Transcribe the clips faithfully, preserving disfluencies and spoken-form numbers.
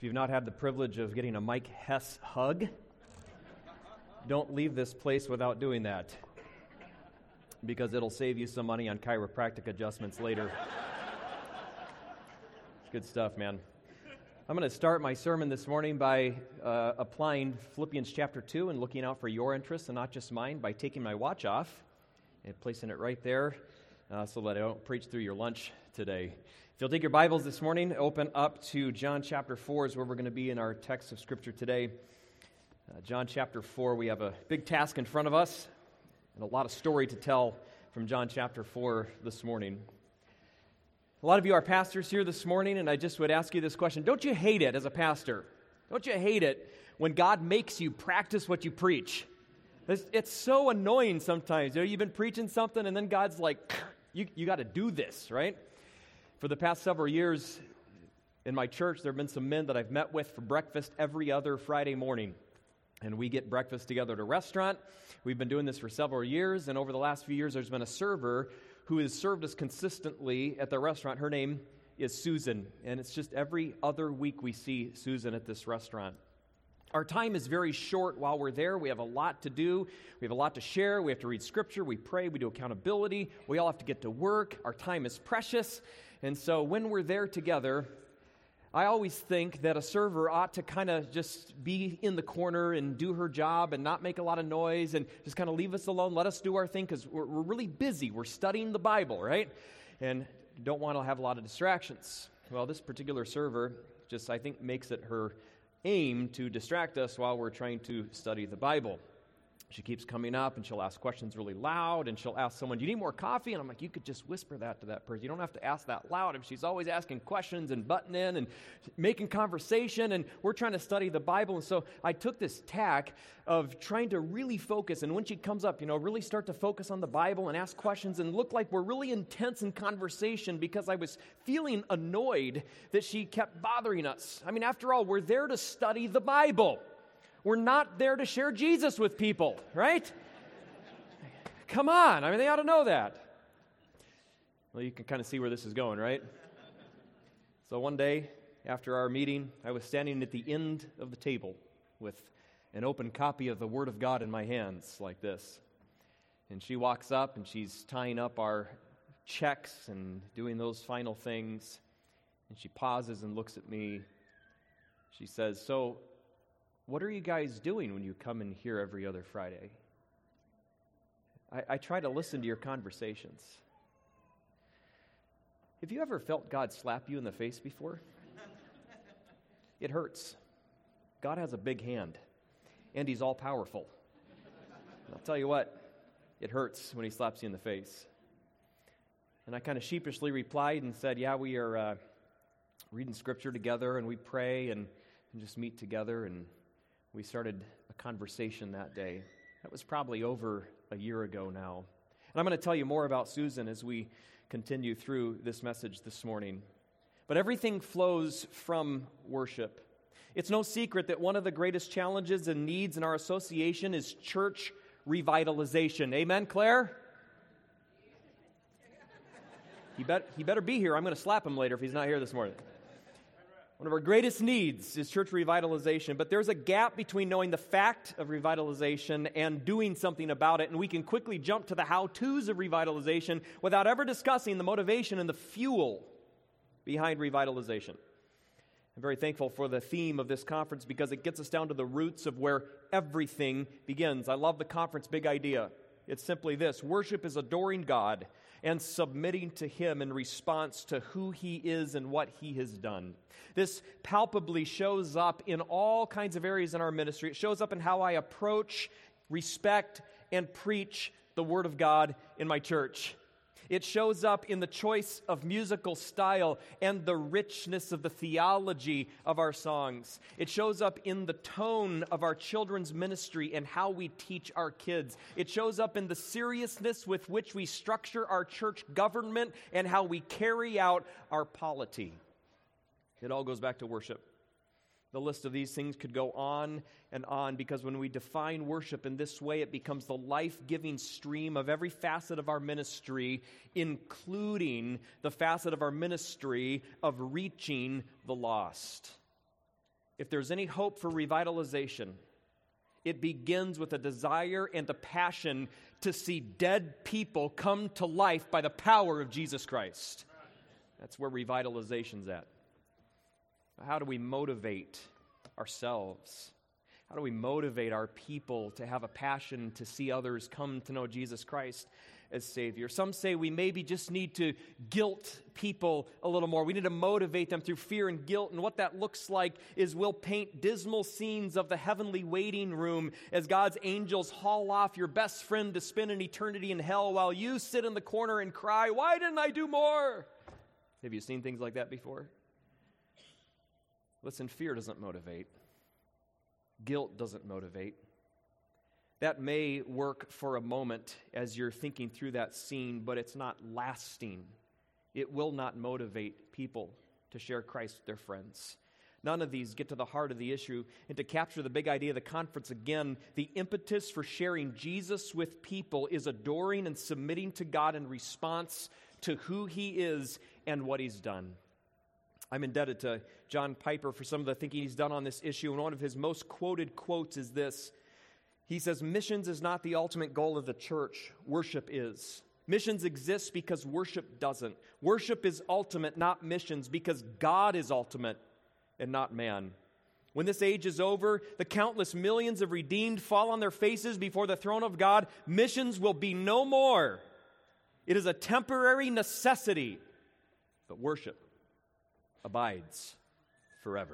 If you've not had the privilege of getting a Mike Hess hug, don't leave this place without doing that, because it'll save you some money on chiropractic adjustments later. It's good stuff, man. I'm going to start my sermon this morning by uh, applying Philippians chapter two and looking out for your interests and not just mine by taking my watch off and placing it right there uh, so that I don't preach through your lunch today. If you'll take your Bibles this morning, open up to John chapter four is where we're going to be in our text of Scripture today. Uh, John chapter four, we have a big task in front of us and a lot of story to tell from John chapter four this morning. A lot of you are pastors here this morning, and I just would ask you this question. Don't you hate it as a pastor? Don't you hate it when God makes you practice what you preach? It's, it's so annoying sometimes. You know, you've been preaching something, and then God's like, you, you got to do this, right? For the past several years in my church, there have been some men that I've met with for breakfast every other Friday morning. And we get breakfast together at a restaurant. We've been doing this for several years, and over the last few years, there's been a server who has served us consistently at the restaurant. Her name is Susan, and it's just every other week we see Susan at this restaurant. Our time is very short while we're there. We have a lot to do. We have a lot to share. We have to read Scripture. We pray. We do accountability. We all have to get to work. Our time is precious. And so when we're there together, I always think that a server ought to kind of just be in the corner and do her job and not make a lot of noise and just kind of leave us alone, let us do our thing, because we're, we're really busy. We're studying the Bible, right? And don't want to have a lot of distractions. Well, this particular server just, I think, makes it her aim to distract us while we're trying to study the Bible. She keeps coming up, and she'll ask questions really loud, and she'll ask someone, do you need more coffee? And I'm like, you could just whisper that to that person. You don't have to ask that loud. And she's always asking questions and butting in and making conversation, and we're trying to study the Bible. And so I took this tack of trying to really focus, and when she comes up, you know, really start to focus on the Bible and ask questions and look like we're really intense in conversation, because I was feeling annoyed that she kept bothering us. I mean, after all, we're there to study the Bible. We're not there to share Jesus with people, right? Come on. I mean, they ought to know that. Well, you can kind of see where this is going, right? So one day, after our meeting, I was standing at the end of the table with an open copy of the Word of God in my hands like this. And she walks up, and she's tying up our checks and doing those final things. And she pauses and looks at me. She says, so, what are you guys doing when you come in here every other Friday? I, I try to listen to your conversations. Have you ever felt God slap you in the face before? It hurts. God has a big hand, and He's all-powerful. I'll tell you what, it hurts when He slaps you in the face. And I kind of sheepishly replied and said, yeah, we are uh, reading Scripture together, and we pray and, and just meet together, and we started a conversation that day. That was probably over a year ago now. And I'm going to tell you more about Susan as we continue through this message this morning. But everything flows from worship. It's no secret that one of the greatest challenges and needs in our association is church revitalization. Amen, Claire? He, bet, he better be here. I'm going to slap him later if he's not here this morning. One of our greatest needs is church revitalization, but there's a gap between knowing the fact of revitalization and doing something about it, and we can quickly jump to the how-tos of revitalization without ever discussing the motivation and the fuel behind revitalization. I'm very thankful for the theme of this conference because it gets us down to the roots of where everything begins. I love the conference big idea. It's simply this: worship is adoring God and submitting to Him in response to who He is and what He has done. This palpably shows up in all kinds of areas in our ministry. It shows up in how I approach, respect, and preach the Word of God in my church. It shows up in the choice of musical style and the richness of the theology of our songs. It shows up in the tone of our children's ministry and how we teach our kids. It shows up in the seriousness with which we structure our church government and how we carry out our polity. It all goes back to worship. The list of these things could go on and on, because when we define worship in this way, it becomes the life-giving stream of every facet of our ministry, including the facet of our ministry of reaching the lost. if there's any hope for revitalization, it begins with a desire and a passion to see dead people come to life by the power of Jesus Christ. That's where revitalization's at. How do we motivate ourselves? How do we motivate our people to have a passion to see others come to know Jesus Christ as Savior? Some say we maybe just need to guilt people a little more. We need to motivate them through fear and guilt. And what that looks like is we'll paint dismal scenes of the heavenly waiting room as God's angels haul off your best friend to spend an eternity in hell while you sit in the corner and cry, "Why didn't I do more?" Have you seen things like that before? Listen, fear doesn't motivate. Guilt doesn't motivate. That may work for a moment as you're thinking through that scene, but it's not lasting. It will not motivate people to share Christ with their friends. None of these get to the heart of the issue. And to capture the big idea of the conference again, the impetus for sharing Jesus with people is adoring and submitting to God in response to who He is and what He's done. I'm indebted to John Piper for some of the thinking he's done on this issue, and one of his most quoted quotes is this. He says, "Missions is not the ultimate goal of the church. Worship is. Missions exists because worship doesn't. Worship is ultimate, not missions, because God is ultimate and not man. When this age is over, the countless millions of redeemed fall on their faces before the throne of God. Missions will be no more. It is a temporary necessity, but worship abides forever."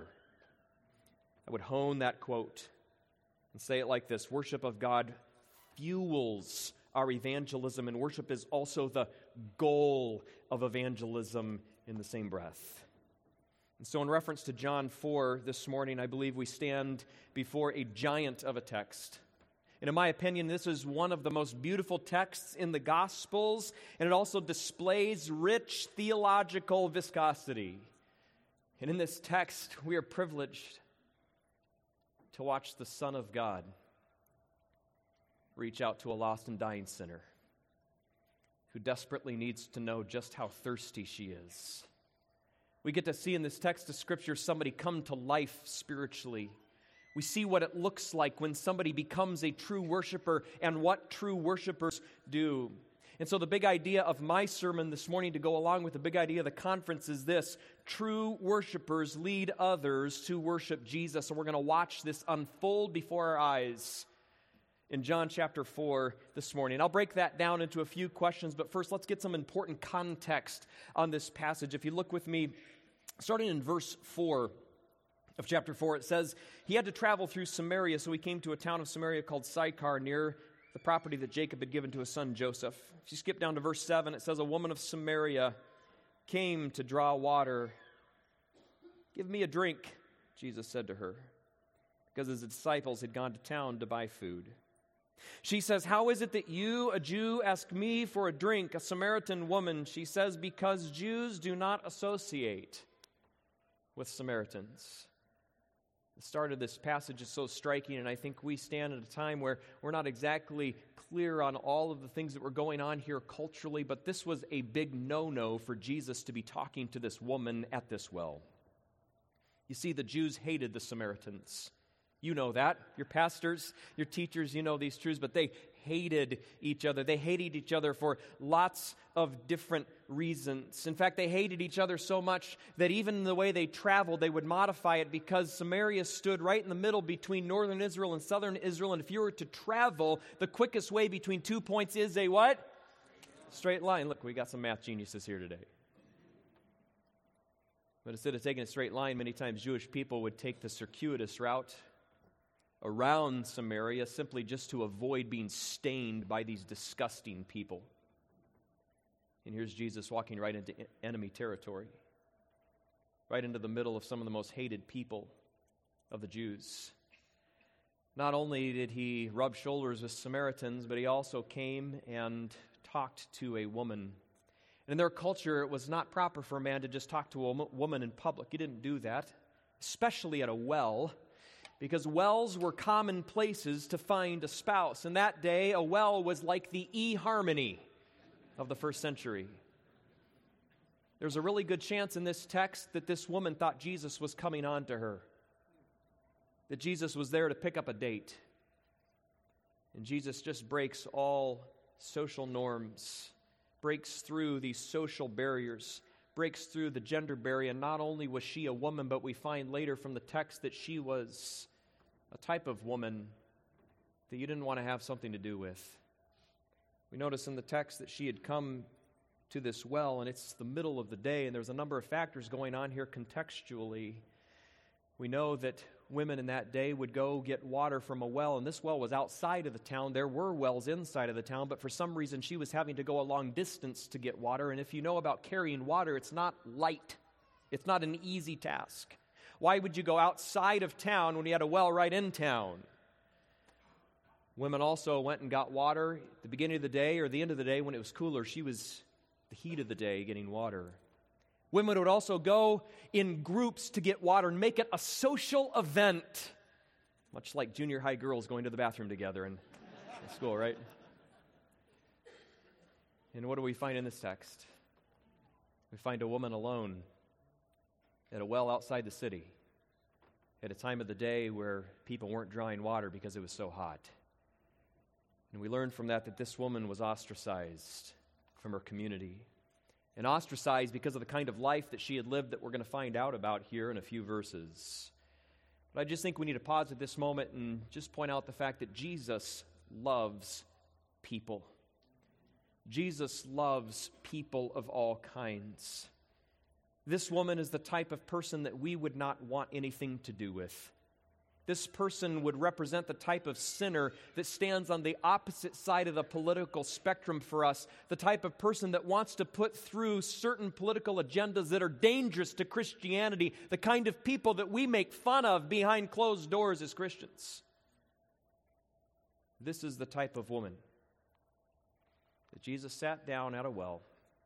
I would hone that quote and say it like this: worship of God fuels our evangelism, and worship is also the goal of evangelism in the same breath. And so in reference to John four this morning, I believe we stand before a giant of a text. And in my opinion, this is one of the most beautiful texts in the Gospels, and it also displays rich theological viscosity. And in this text, we are privileged to watch the Son of God reach out to a lost and dying sinner who desperately needs to know just how thirsty she is. We get to see in this text of Scripture somebody come to life spiritually. We see what it looks like when somebody becomes a true worshiper and what true worshipers do. And so the big idea of my sermon this morning, to go along with the big idea of the conference, is this: true worshipers lead others to worship Jesus. And we're going to watch this unfold before our eyes in John chapter four this morning. I'll break that down into a few questions, but first let's get some important context on this passage. If you look with me, starting in verse four of chapter four, it says, "He had to travel through Samaria, so he came to a town of Samaria called Sychar, near the property that Jacob had given to his son Joseph." If you skip down to verse seven, it says, "A woman of Samaria came to draw water. 'Give me a drink,' Jesus said to her," because his disciples had gone to town to buy food. She says, "How is it that you, a Jew, ask me for a drink, a Samaritan woman?" She says, "Because Jews do not associate with Samaritans." The start of this passage is so striking, and I think we stand at a time where we're not exactly clear on all of the things that were going on here culturally, but this was a big no-no for Jesus to be talking to this woman at this well. You see, the Jews hated the Samaritans. You know that. Your pastors, your teachers, you know these truths, but they hated each other. They hated each other for lots of different reasons. In fact, they hated each other so much that even the way they traveled, they would modify it, because Samaria stood right in the middle between northern Israel and southern Israel, and if you were to travel, the quickest way between two points is a what? Straight line. Look, we got some math geniuses here today. But instead of taking a straight line, many times Jewish people would take the circuitous route around Samaria, simply just to avoid being stained by these disgusting people. And here's Jesus walking right into enemy territory, right into the middle of some of the most hated people of the Jews. Not only did he rub shoulders with Samaritans, but he also came and talked to a woman. And in their culture, it was not proper for a man to just talk to a woman in public. He didn't do that, especially at a well, because wells were common places to find a spouse. In that day, a well was like the eHarmony of the first century. There's a really good chance in this text that this woman thought Jesus was coming on to her. that Jesus was there to pick up a date. And Jesus just breaks all social norms, breaks through these social barriers, breaks through the gender barrier. And not only was she a woman, but we find later from the text that she was a type of woman that you didn't want to have something to do with. We notice in the text that she had come to this well, and it's the middle of the day, and there's a number of factors going on here contextually. We know that women in that day would go get water from a well, and this well was outside of the town. There were wells inside of the town, but for some reason she was having to go a long distance to get water, and if you know about carrying water, it's not light. It's not an easy task. Why would you go outside of town when you had a well right in town? Women also went and got water at the beginning of the day or the end of the day when it was cooler. She was the heat of the day getting water. Women would also go in groups to get water and make it a social event, much like junior high girls going to the bathroom together in, in school, right? And what do we find in this text? We find a woman alone at a well outside the city at a time of the day where people weren't drawing water because it was so hot. And we learn from that that this woman was ostracized from her community. And ostracized because of the kind of life that she had lived that we're going to find out about here in a few verses. But I just think we need to pause at this moment and just point out the fact that Jesus loves people. Jesus loves people of all kinds. This woman is the type of person that we would not want anything to do with. This person would represent the type of sinner that stands on the opposite side of the political spectrum for us, the type of person that wants to put through certain political agendas that are dangerous to Christianity, the kind of people that we make fun of behind closed doors as Christians. This is the type of woman that Jesus sat down at a well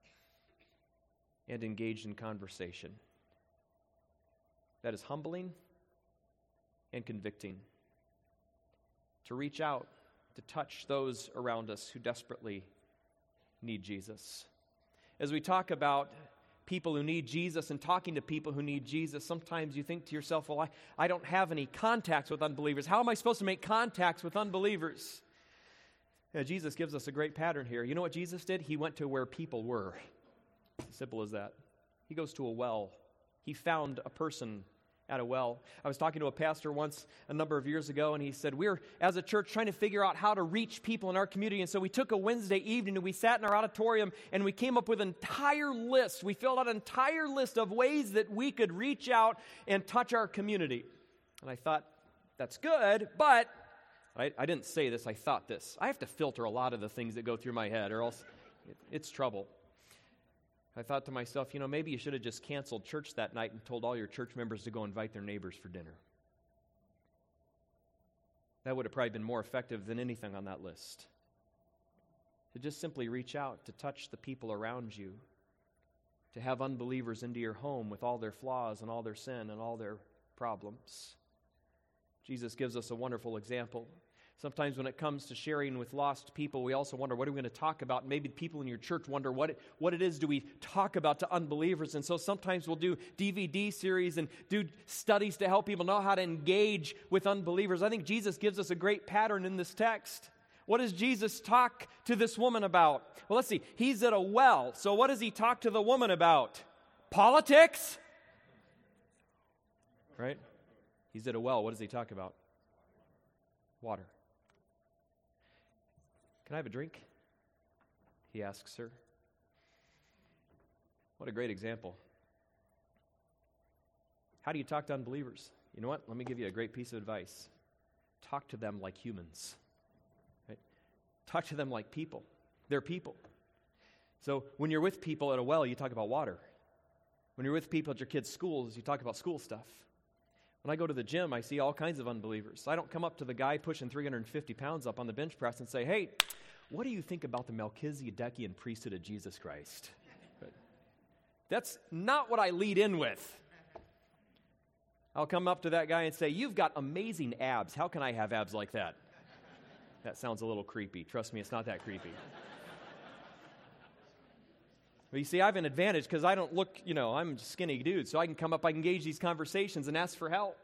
and engaged in conversation. That is humbling and convicting. To reach out, to touch those around us who desperately need Jesus. As we talk about people who need Jesus and talking to people who need Jesus, sometimes you think to yourself, well, I, I don't have any contacts with unbelievers. How am I supposed to make contacts with unbelievers? Yeah, Jesus gives us a great pattern here. You know what Jesus did? He went to where people were. Simple as that. He goes to a well. He found a person at a well. I was talking to a pastor once a number of years ago, and he said, we're, as a church, trying to figure out how to reach people in our community, and so we took a Wednesday evening, and we sat in our auditorium, and we came up with an entire list. We filled out an entire list of ways that we could reach out and touch our community. And I thought, that's good, but I, I didn't say this, I thought this. I have to filter a lot of the things that go through my head, or else it, it's trouble. I thought to myself, you know, maybe you should have just canceled church that night and told all your church members to go invite their neighbors for dinner. That would have probably been more effective than anything on that list. To just simply reach out, to touch the people around you, to have unbelievers into your home with all their flaws and all their sin and all their problems. Jesus gives us a wonderful example. Sometimes when it comes to sharing with lost people, we also wonder, what are we going to talk about? Maybe people in your church wonder, what it, what it is do we talk about to unbelievers? And so sometimes we'll do D V D series and do studies to help people know how to engage with unbelievers. I think Jesus gives us a great pattern in this text. What does Jesus talk to this woman about? Well, let's see. He's at a well. So what does he talk to the woman about? Politics? Right? He's at a well. What does he talk about? Water. Can I have a drink? He asks her. What a great example. How do you talk to unbelievers? You know what? Let me give you a great piece of advice. Talk to them like humans. Right? Talk to them like people. They're people. So when you're with people at a well, you talk about water. When you're with people at your kids' schools, you talk about school stuff. When I go to the gym, I see all kinds of unbelievers. I don't come up to the guy pushing three hundred fifty pounds up on the bench press and say, hey, what do you think about the Melchizedekian priesthood of Jesus Christ? But that's not what I lead in with. I'll come up to that guy and say, you've got amazing abs. How can I have abs like that? That sounds a little creepy. Trust me, it's not that creepy. But you see, I have an advantage because I don't look, you know, I'm a skinny dude, so I can come up, I can engage these conversations and ask for help.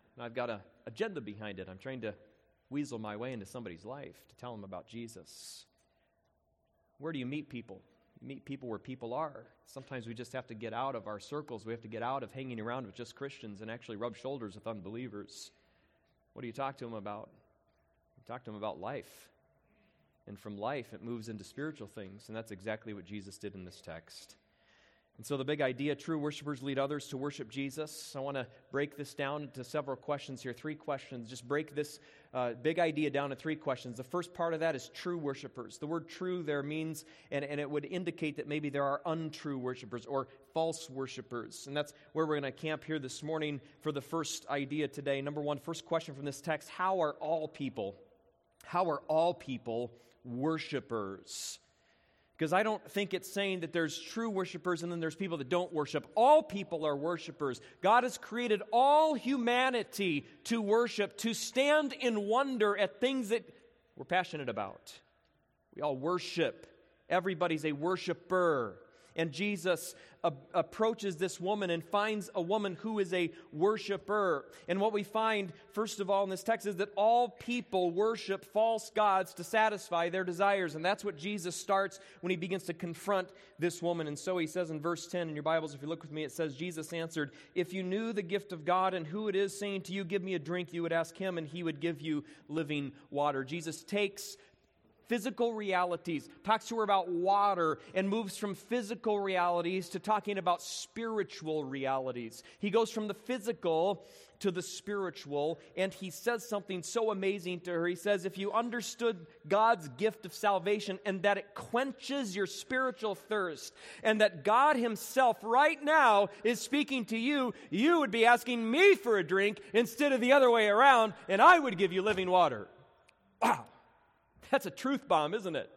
and I've got an agenda behind it. I'm trying to weasel my way into somebody's life to tell them about Jesus. Where do you meet people? You meet people where people are. Sometimes we just have to get out of our circles. We have to get out of hanging around with just Christians and actually rub shoulders with unbelievers. What do you talk to them about? You talk to them about life. And from life, it moves into spiritual things. And that's exactly what Jesus did in this text. And so the big idea, true worshipers lead others to worship Jesus. I want to break this down into several questions here, three questions. Just break this uh, big idea down to three questions. The first part of that is true worshipers. The word true there means, and, and it would indicate that maybe there are untrue worshipers or false worshipers. And that's where we're going to camp here this morning for the first idea today. Number one, first question from this text, how are all people, how are all people worshipers? Because I don't think it's saying that there's true worshipers and then there's people that don't worship. All people are worshipers. God has created all humanity to worship, to stand in wonder at things that we're passionate about. We all worship. Everybody's a worshiper. And Jesus a- approaches this woman and finds a woman who is a worshiper. And what we find, first of all, in this text is that all people worship false gods to satisfy their desires. And that's what Jesus starts when he begins to confront this woman. And so he says in verse ten in your Bibles, if you look with me, it says, Jesus answered, "If you knew the gift of God and who it is saying to you, 'Give me a drink,' you would ask him and he would give you living water." Jesus takes physical realities, talks to her about water, and moves from physical realities to talking about spiritual realities. He goes from the physical to the spiritual, and he says something so amazing to her. He says, if you understood God's gift of salvation and that it quenches your spiritual thirst, and that God himself right now is speaking to you, you would be asking me for a drink instead of the other way around, and I would give you living water. Wow. That's a truth bomb, isn't it?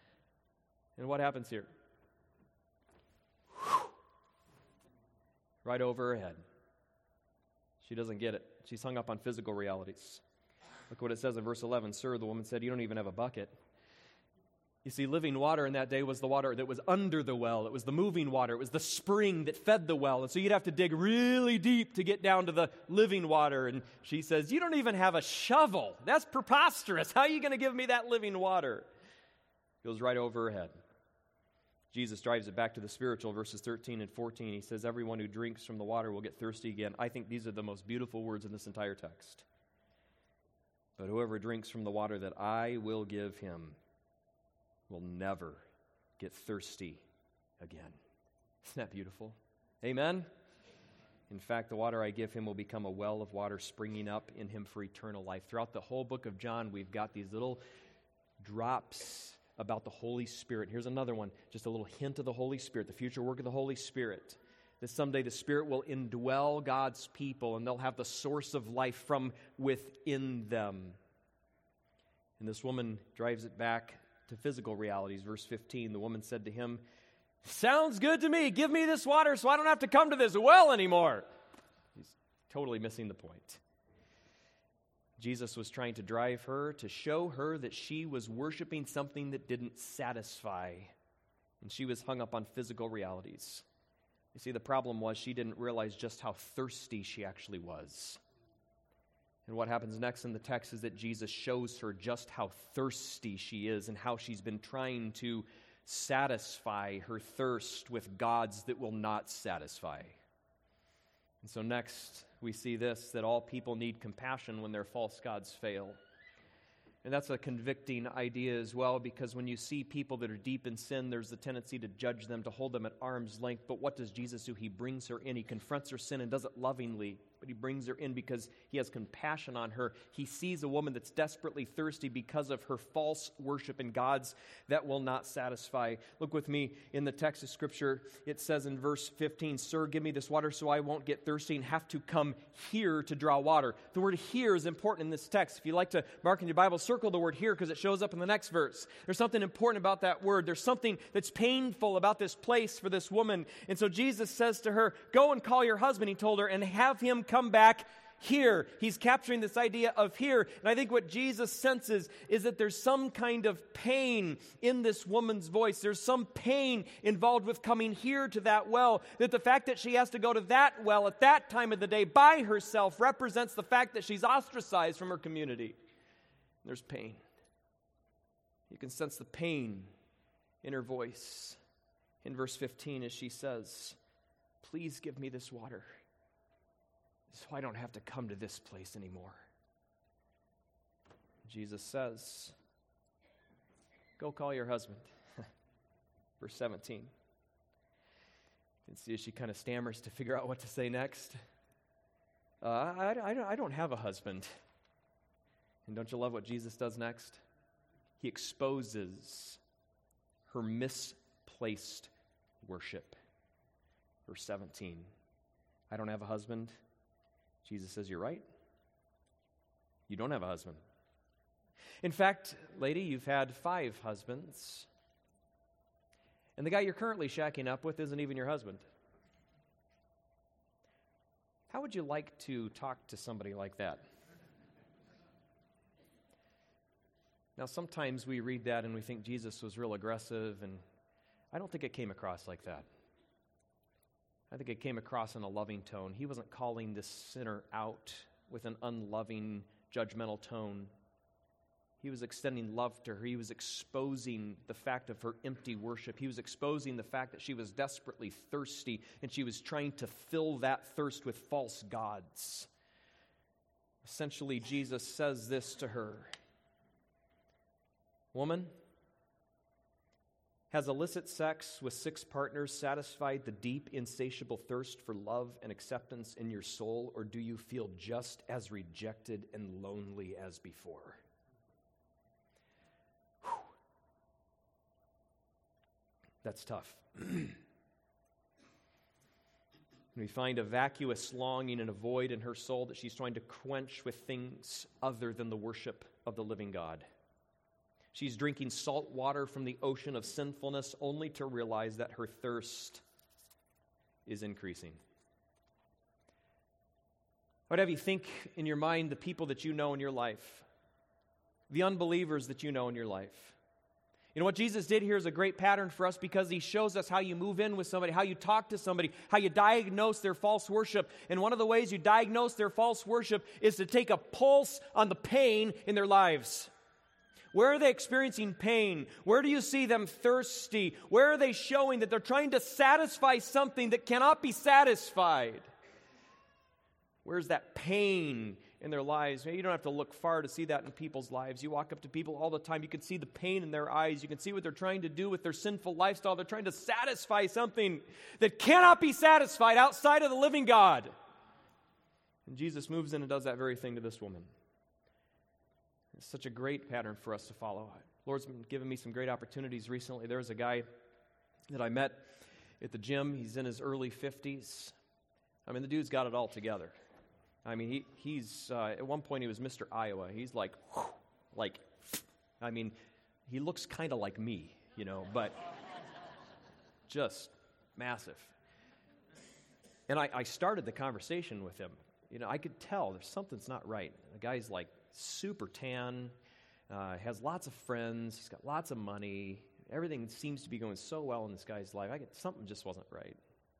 And what happens here? Whew. Right over her head. She doesn't get it. She's hung up on physical realities. Look what it says in verse eleven. "Sir," the woman said, "you don't even have a bucket." You see, living water in that day was the water that was under the well. It was the moving water. It was the spring that fed the well. And so you'd have to dig really deep to get down to the living water. And she says, "You don't even have a shovel. That's preposterous. How are you going to give me that living water?" Goes right over her head. Jesus drives it back to the spiritual, verses thirteen and fourteen. He says, "Everyone who drinks from the water will get thirsty again." I think these are the most beautiful words in this entire text. "But whoever drinks from the water that I will give him will never get thirsty again." Isn't that beautiful? Amen? "In fact, the water I give him will become a well of water springing up in him for eternal life." Throughout the whole book of John, we've got these little drops about the Holy Spirit. Here's another one, just a little hint of the Holy Spirit, the future work of the Holy Spirit. That someday the Spirit will indwell God's people and they'll have the source of life from within them. And this woman drives it back to physical realities. Verse fifteen, the woman said to him, "Sounds good to me. Give me this water so I don't have to come to this well anymore." He's totally missing the point. Jesus was trying to drive her to show her that she was worshiping something that didn't satisfy. And she was hung up on physical realities. You see, the problem was she didn't realize just how thirsty she actually was. And what happens next in the text is that Jesus shows her just how thirsty she is and how she's been trying to satisfy her thirst with gods that will not satisfy. And so next we see this, that all people need compassion when their false gods fail. And that's a convicting idea as well, because when you see people that are deep in sin, there's the tendency to judge them, to hold them at arm's length. But what does Jesus do? He brings her in. He confronts her sin and does it lovingly. But he brings her in because he has compassion on her. He sees a woman that's desperately thirsty because of her false worship in gods that will not satisfy. Look with me in the text of Scripture. It says in verse fifteen, "Sir, give me this water so I won't get thirsty and have to come here to draw water." The word "here" is important in this text. If you like to mark in your Bible, circle the word "here" because it shows up in the next verse. There's something important about that word. There's something that's painful about this place for this woman. And so Jesus says to her, "Go and call your husband," he told her, "and have him come back here. He's capturing this idea of here. And I think what Jesus senses is that there's some kind of pain in this woman's voice. There's some pain involved with coming here to that well. That the fact that she has to go to that well at that time of the day by herself represents the fact that she's ostracized from her community. There's pain. You can sense the pain in her voice. In verse fifteen, as she says, "Please give me this water so I don't have to come to this place anymore." Jesus says, "Go call your husband." Verse seventeen. You can see as she kind of stammers to figure out what to say next. Uh, I, I, I don't have a husband. And don't you love what Jesus does next? He exposes her misplaced worship. Verse seventeen. "I don't have a husband." Jesus says, "You're right. You don't have a husband. In fact, lady, you've had five husbands. And the guy you're currently shacking up with isn't even your husband." How would you like to talk to somebody like that? Now, sometimes we read that and we think Jesus was real aggressive, and I don't think it came across like that. I think it came across in a loving tone. He wasn't calling this sinner out with an unloving, judgmental tone. He was extending love to her. He was exposing the fact of her empty worship. He was exposing the fact that she was desperately thirsty, and she was trying to fill that thirst with false gods. Essentially, Jesus says this to her: "Woman, has illicit sex with six partners satisfied the deep, insatiable thirst for love and acceptance in your soul, or do you feel just as rejected and lonely as before?" Whew. That's tough. We find a vacuous longing and a void in her soul that she's trying to quench with things other than the worship of the living God. She's drinking salt water from the ocean of sinfulness only to realize that her thirst is increasing. I would have you think in your mind the people that you know in your life, the unbelievers that you know in your life. You know, what Jesus did here is a great pattern for us because he shows us how you move in with somebody, how you talk to somebody, how you diagnose their false worship. And one of the ways you diagnose their false worship is to take a pulse on the pain in their lives. Where are they experiencing pain? Where do you see them thirsty? Where are they showing that they're trying to satisfy something that cannot be satisfied? Where's that pain in their lives? You don't have to look far to see that in people's lives. You walk up to people all the time. You can see the pain in their eyes. You can see what they're trying to do with their sinful lifestyle. They're trying to satisfy something that cannot be satisfied outside of the living God. And Jesus moves in and does that very thing to this woman. It's such a great pattern for us to follow. Lord's been giving me some great opportunities recently. There was a guy that I met at the gym. He's in his early fifties. I mean, the dude's got it all together. I mean, he he's, uh, at one point he was Mister Iowa. He's like, whew, like, I mean, he looks kind of like me, you know, but just massive. And I, I started the conversation with him. You know, I could tell there's something's not right. The guy's like, super tan, uh, has lots of friends, he's got lots of money, everything seems to be going so well in this guy's life. I get, something just wasn't right.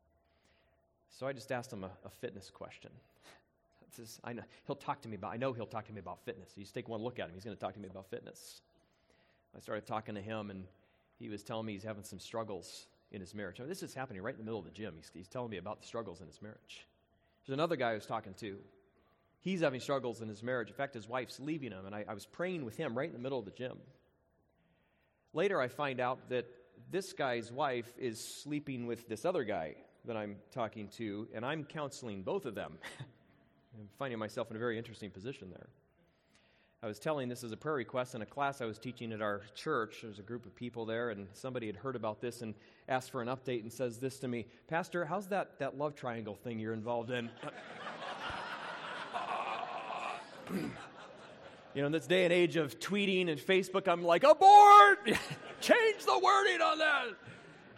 So I just asked him a, a fitness question. Just, I know he'll talk to me about. I know he'll talk to me about fitness. You just take one look at him; he's going to talk to me about fitness. I started talking to him, and he was telling me he's having some struggles in his marriage. I mean, this is happening right in the middle of the gym. He's, he's telling me about the struggles in his marriage. There's another guy I was talking to. He's having struggles in his marriage. In fact, his wife's leaving him, and I, I was praying with him right in the middle of the gym. Later, I find out that this guy's wife is sleeping with this other guy that I'm talking to, and I'm counseling both of them. I'm finding myself in a very interesting position there. I was telling this as a prayer request in a class I was teaching at our church. There's a group of people there, and somebody had heard about this and asked for an update and says this to me: "Pastor, how's that, that love triangle thing you're involved in?" You know, in this day and age of tweeting and Facebook, I'm like, abort! Change the wording on that!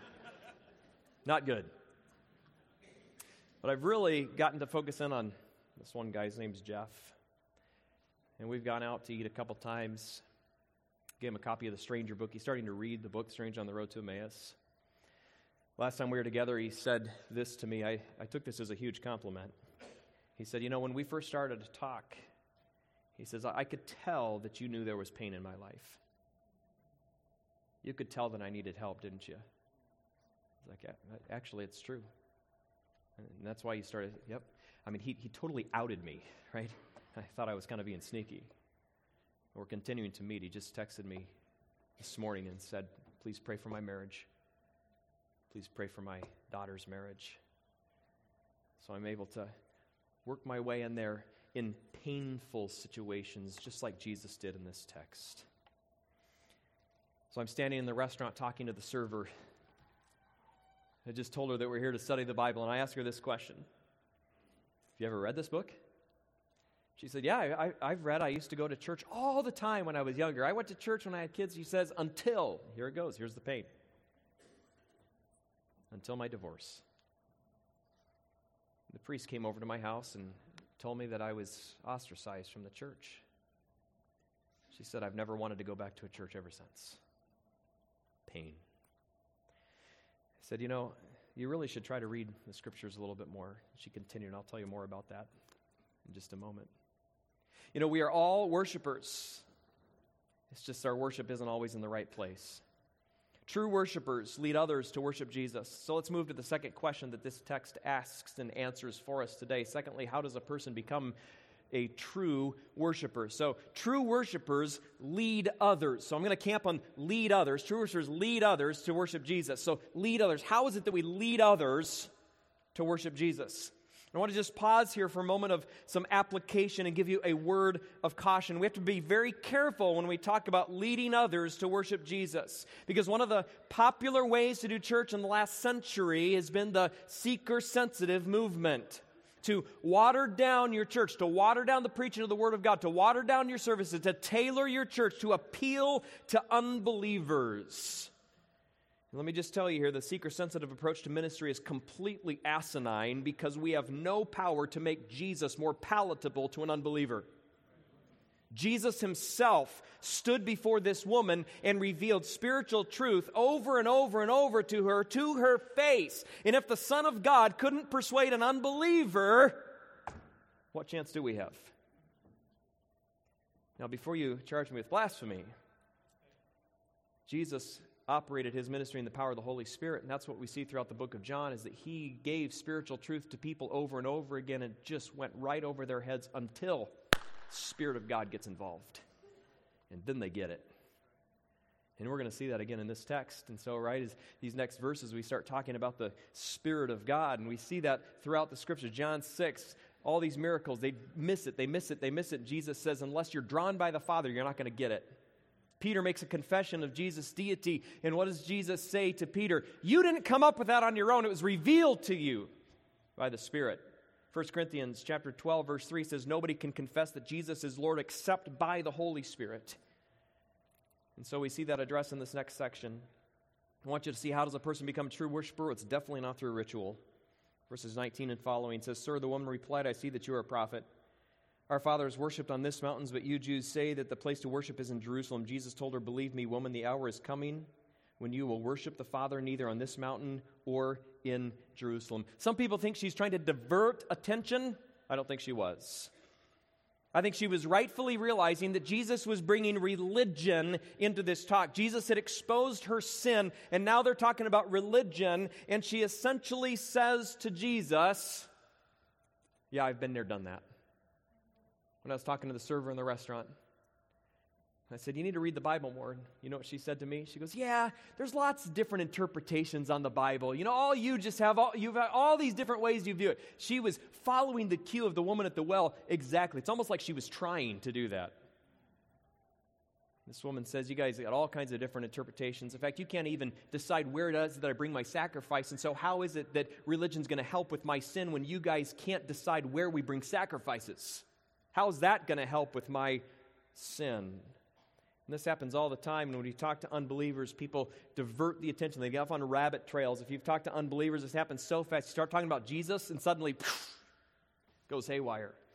Not good. But I've really gotten to focus in on This one guy's name's Jeff. And we've gone out to eat a couple times. Gave him a copy of the Stranger book. He's starting to read the book, Stranger on the Road to Emmaus. Last time we were together, he said this to me. I, I took this as a huge compliment. He said, you know, when we first started to talk, he says, I could tell that you knew there was pain in my life. You could tell that I needed help, didn't you? I was like, actually, it's true. And that's why you started, yep. I mean, he, he totally outed me, right? I thought I was kind of being sneaky. We're continuing to meet. He just texted me this morning and said, please pray for my marriage. Please pray for my daughter's marriage. So I'm able to work my way in there in painful situations, just like Jesus did in this text. So I'm standing in the restaurant talking to the server. I just told her that we're here to study the Bible, and I asked her this question. Have you ever read this book? She said, yeah, I, I've read. I used to go to church all the time when I was younger. I went to church when I had kids. She says, until, here it goes, here's the pain. Until my divorce. The priest came over to my house and told me that I was ostracized from the church. She said, I've never wanted to go back to a church ever since. Pain. I said, you know, you really should try to read the scriptures a little bit more. She continued, and I'll tell you more about that in just a moment. You know, we are all worshipers. It's just our worship isn't always in the right place. True worshipers lead others to worship Jesus. So let's move to the second question that this text asks and answers for us today. Secondly, how does a person become a true worshiper? So true worshipers lead others. So I'm going to camp on lead others. True worshipers lead others to worship Jesus. So lead others. How is it that we lead others to worship Jesus? I want to just pause here for a moment of some application and give you a word of caution. We have to be very careful when we talk about leading others to worship Jesus, because one of the popular ways to do church in the last century has been the seeker-sensitive movement. To water down your church, to water down the preaching of the Word of God, to water down your services, to tailor your church to appeal to unbelievers. Let me just tell you here, the seeker-sensitive approach to ministry is completely asinine because we have no power to make Jesus more palatable to an unbeliever. Jesus himself stood before this woman and revealed spiritual truth over and over and over to her, to her face. And if the Son of God couldn't persuade an unbeliever, what chance do we have? Now, before you charge me with blasphemy, Jesus operated his ministry in the power of the Holy Spirit, and that's what we see throughout the book of John, is that he gave spiritual truth to people over and over again and just went right over their heads until the Spirit of God gets involved. And then they get it. And we're going to see that again in this text. And so, right, as these next verses, we start talking about the Spirit of God, and we see that throughout the Scriptures. John six, all these miracles, they miss it, they miss it, they miss it. Jesus says, unless you're drawn by the Father, you're not going to get it. Peter makes a confession of Jesus' deity, and what does Jesus say to Peter? You didn't come up with that on your own. It was revealed to you by the Spirit. First Corinthians chapter twelve, verse three says, nobody can confess that Jesus is Lord except by the Holy Spirit. And so we see that addressed in this next section. I want you to see, how does a person become a true worshiper? It's definitely not through ritual. Verses nineteen and following says, Sir, the woman replied, I see that you are a prophet. Our fathers worshipped on this mountains, but you Jews say that the place to worship is in Jerusalem. Jesus told her, believe me, woman, the hour is coming when you will worship the Father neither on this mountain or in Jerusalem. Some people think she's trying to divert attention. I don't think she was. I think she was rightfully realizing that Jesus was bringing religion into this talk. Jesus had exposed her sin, and now they're talking about religion, and she essentially says to Jesus, yeah, I've been there, done that. When I was talking to the server in the restaurant, I said, you need to read the Bible more. You know what she said to me? She goes, yeah, there's lots of different interpretations on the Bible. You know, all you just have, all, you've got all these different ways you view it. She was following the cue of the woman at the well exactly. It's almost like she was trying to do that. This woman says, you guys got all kinds of different interpretations. In fact, you can't even decide where it is that I bring my sacrifice. And so how is it that religion's going to help with my sin when you guys can't decide where we bring sacrifices? How's that going to help with my sin? And this happens all the time. And when you talk to unbelievers, people divert the attention. They get off on rabbit trails. If you've talked to unbelievers, this happens so fast. You start talking about Jesus, and suddenly, poof, goes haywire.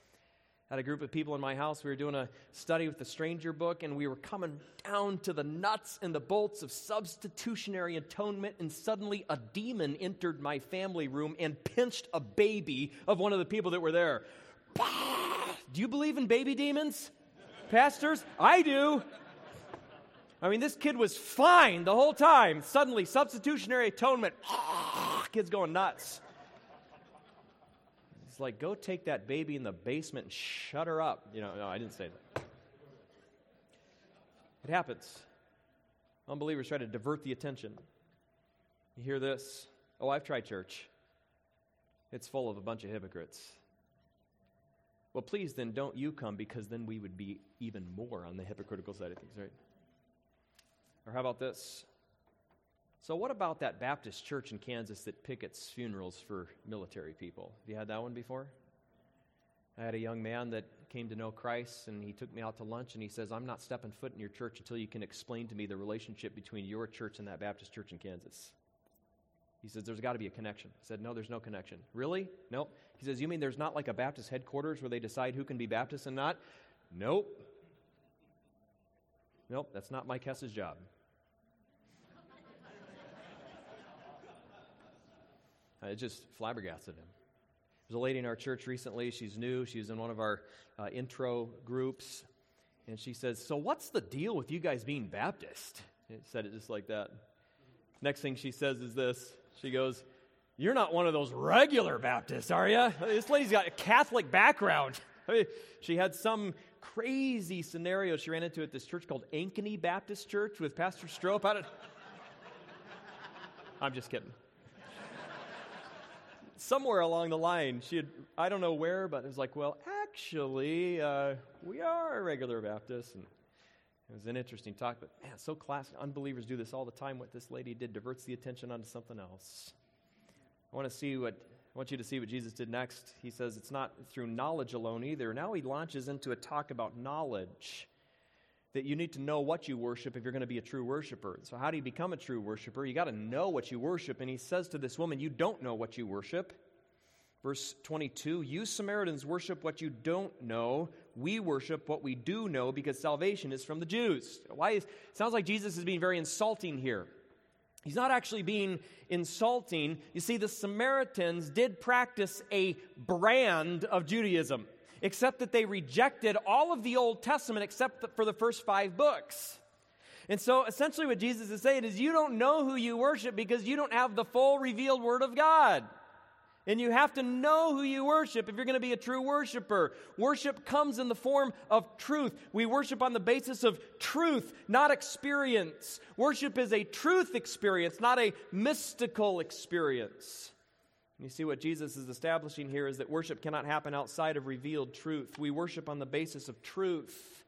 Had a group of people in my house. We were doing a study with the Stranger book, and we were coming down to the nuts and the bolts of substitutionary atonement, and suddenly a demon entered my family room and pinched a baby of one of the people that were there. Do you believe in baby demons, pastors? I do. I mean, this kid was fine the whole time. Suddenly, substitutionary atonement. Kid's going nuts. It's like, go take that baby in the basement and shut her up. You know, no, I didn't say that. It happens. Unbelievers try to divert the attention. You hear this? Oh, I've tried church. It's full of a bunch of hypocrites. Well, please then don't you come, because then we would be even more on the hypocritical side of things, right? Or how about this? So what about that Baptist church in Kansas that pickets funerals for military people? Have you had that one before? I had a young man that came to know Christ, and he took me out to lunch, and he says, I'm not stepping foot in your church until you can explain to me the relationship between your church and that Baptist church in Kansas. He says, there's got to be a connection. I said, no, there's no connection. Really? Nope. He says, you mean there's not like a Baptist headquarters where they decide who can be Baptist and not? Nope. Nope, that's not Mike Hess's job. It just flabbergasted him. There's a lady in our church recently. She's new. She's in one of our uh, intro groups. And she says, so what's the deal with you guys being Baptist? It said it just like that. Next thing she says is this. She goes, you're not one of those regular Baptists, are you? This lady's got a Catholic background. I mean, she had some crazy scenario she ran into at this church called Ankeny Baptist Church with Pastor Strope. I don't... I'm just kidding. Somewhere along the line, she had, I don't know where, but it was like, well, actually, uh, we are a regular Baptist. And it was an interesting talk, but man, so classic. Unbelievers do this all the time. What this lady did diverts the attention onto something else. I want to see what, I want you to see what Jesus did next. He says it's not through knowledge alone either. Now he launches into a talk about knowledge, that you need to know what you worship if you're going to be a true worshiper. So how do you become a true worshiper? You got to know what you worship. And he says to this woman, you don't know what you worship. Verse twenty-two, you Samaritans worship what you don't know. We worship what we do know, because salvation is from the Jews. Why is, it sounds like Jesus is being very insulting here. He's not actually being insulting. You see, the Samaritans did practice a brand of Judaism, except that they rejected all of the Old Testament except for the first five books. And so essentially what Jesus is saying is you don't know who you worship because you don't have the full revealed Word of God. And you have to know who you worship if you're going to be a true worshiper. Worship comes in the form of truth. We worship on the basis of truth, not experience. Worship is a truth experience, not a mystical experience. You see what Jesus is establishing here is that worship cannot happen outside of revealed truth. We worship on the basis of truth.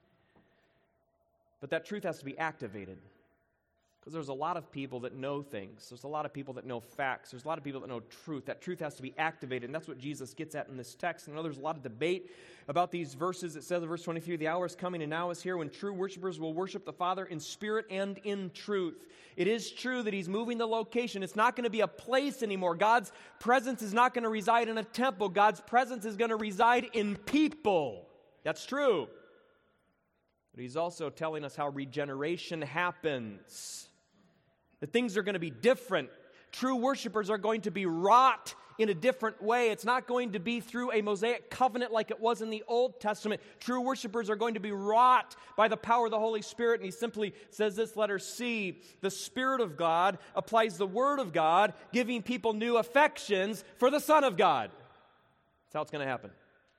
But that truth has to be activated. Because there's a lot of people that know things. There's a lot of people that know facts. There's a lot of people that know truth. That truth has to be activated, and that's what Jesus gets at in this text. I know there's a lot of debate about these verses. It says in verse twenty-three, the hour is coming and now is here when true worshipers will worship the Father in spirit and in truth. It is true that he's moving the location. It's not going to be a place anymore. God's presence is not going to reside in a temple. God's presence is going to reside in people. That's true. But he's also telling us how regeneration happens. That things are going to be different. True worshipers are going to be wrought in a different way. It's not going to be through a Mosaic covenant like it was in the Old Testament. True worshipers are going to be wrought by the power of the Holy Spirit. And he simply says this, letter C, the Spirit of God applies the Word of God, giving people new affections for the Son of God. That's how it's going to happen.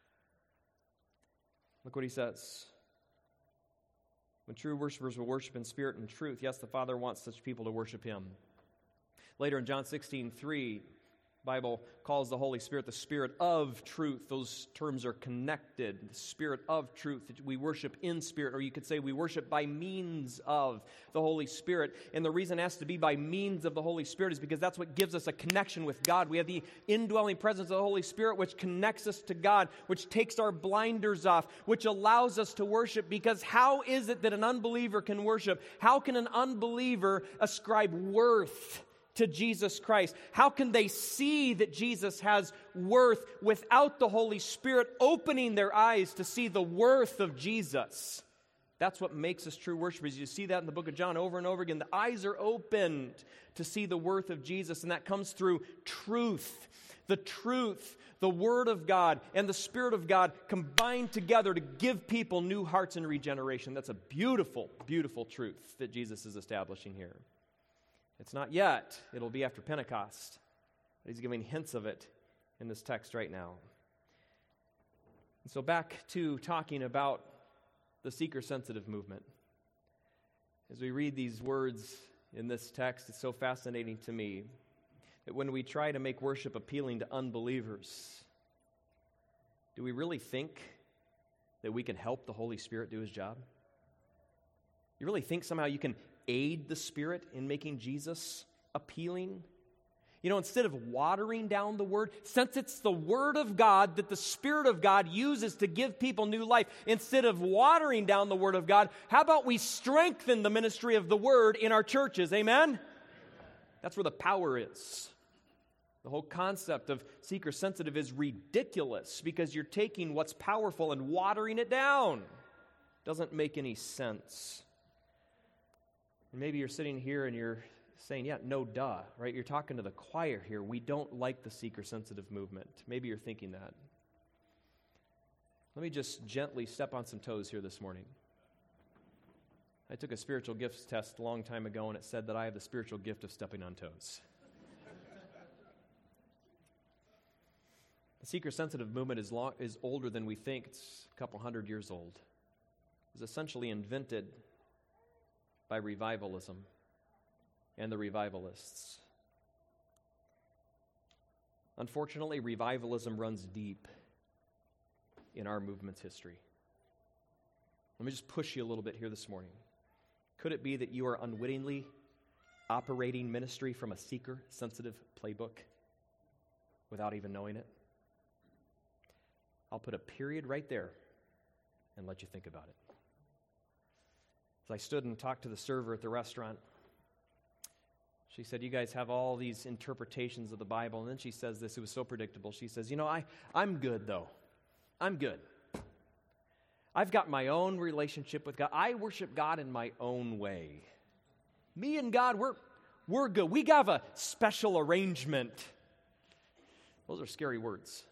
Look what he says. When true worshipers will worship in spirit and truth, yes, the Father wants such people to worship him. Later in John sixteen three, the Bible calls the Holy Spirit the Spirit of truth. Those terms are connected. The Spirit of truth. We worship in spirit, or you could say we worship by means of the Holy Spirit. And the reason it has to be by means of the Holy Spirit is because that's what gives us a connection with God. We have the indwelling presence of the Holy Spirit, which connects us to God, which takes our blinders off, which allows us to worship. Because how is it that an unbeliever can worship? How can an unbeliever ascribe worth to Jesus Christ? How can they see that Jesus has worth without the Holy Spirit opening their eyes to see the worth of Jesus? That's what makes us true worshipers. You see that in the book of John over and over again. The eyes are opened to see the worth of Jesus, and that comes through truth. The truth, the Word of God, and the Spirit of God combined together to give people new hearts and regeneration. That's a beautiful, beautiful truth that Jesus is establishing here. It's not yet. It'll be after Pentecost. But he's giving hints of it in this text right now. And so back to talking about the seeker-sensitive movement. As we read these words in this text, it's so fascinating to me that when we try to make worship appealing to unbelievers, do we really think that we can help the Holy Spirit do His job? You really think somehow you can aid the Spirit in making Jesus appealing? You know, instead of watering down the Word, since it's the Word of God that the Spirit of God uses to give people new life, instead of watering down the Word of God, how about we strengthen the ministry of the Word in our churches? Amen? That's where the power is. The whole concept of seeker-sensitive is ridiculous because you're taking what's powerful and watering it down. Doesn't make any sense. And maybe you're sitting here and you're saying, yeah, no duh, right? You're talking to the choir here. We don't like the seeker-sensitive movement. Maybe you're thinking that. Let me just gently step on some toes here this morning. I took a spiritual gifts test a long time ago, and it said that I have the spiritual gift of stepping on toes. The seeker-sensitive movement is, long, is older than we think. It's a couple hundred years old. It was essentially invented by revivalism and the revivalists. Unfortunately, revivalism runs deep in our movement's history. Let me just push you a little bit here this morning. Could it be that you are unwittingly operating ministry from a seeker-sensitive playbook without even knowing it? I'll put a period right there and let you think about it. As I stood and talked to the server at the restaurant, she said, you guys have all these interpretations of the Bible. And then she says this, it was so predictable. She says, you know, I, I'm good, though. I'm good. I've got my own relationship with God. I worship God in my own way. Me and God, we're, we're good. We have a special arrangement. Those are scary words.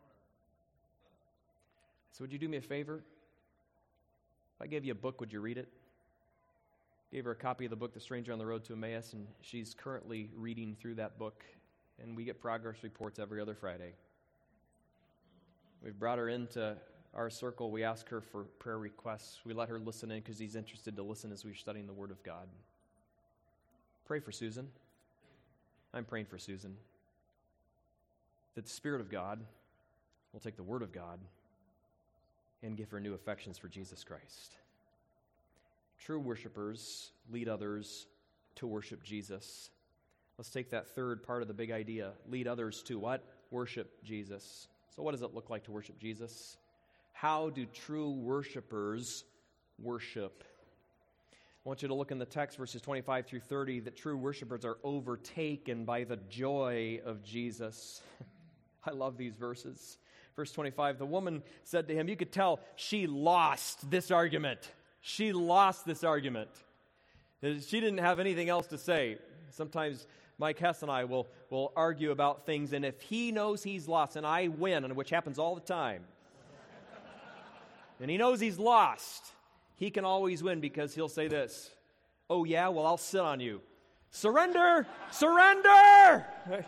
So would you do me a favor? If I gave you a book, would you read it? Gave her a copy of the book, The Stranger on the Road to Emmaus, and she's currently reading through that book, and we get progress reports every other Friday. We've brought her into our circle. We ask her for prayer requests. We let her listen in because she's interested to listen as we're studying the Word of God. Pray for Susan. I'm praying for Susan. That the Spirit of God will take the Word of God and give her new affections for Jesus Christ. True worshipers lead others to worship Jesus. Let's take that third part of the big idea. Lead others to what? Worship Jesus. So what does it look like to worship Jesus? How do true worshipers worship? I want you to look in the text, verses twenty-five through thirty, that true worshipers are overtaken by the joy of Jesus. I love these verses. Verse twenty-five, the woman said to him, you could tell she lost this argument. She lost this argument. She didn't have anything else to say. Sometimes Mike Hess and I will, will argue about things, and if he knows he's lost and I win, and which happens all the time, and he knows he's lost, he can always win because he'll say this, oh yeah, well I'll sit on you. Surrender! Surrender!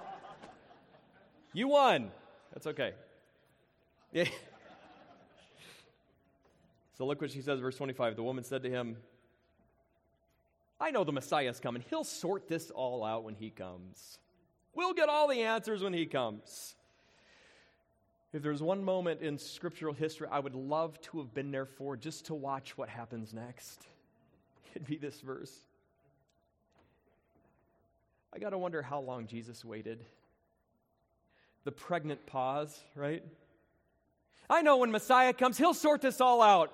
You won. That's okay. Yeah. So look what she says, verse twenty-five. The woman said to him, I know the Messiah's coming. He'll sort this all out when he comes. We'll get all the answers when he comes. If there's one moment in scriptural history I would love to have been there for just to watch what happens next, it'd be this verse. I got to wonder how long Jesus waited. The pregnant pause, right? I know when Messiah comes, he'll sort this all out.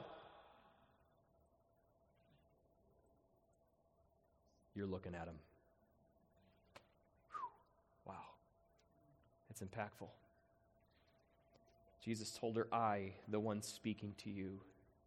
You're looking at him. It's impactful. Jesus told her, I, the one speaking to you,